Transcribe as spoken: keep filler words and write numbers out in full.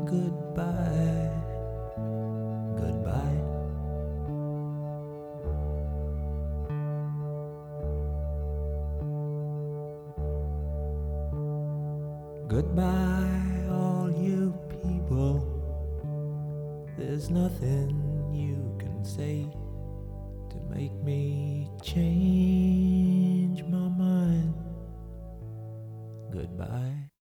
goodbye, goodbye. Goodbye, all you people. There's nothing you can say to make me change.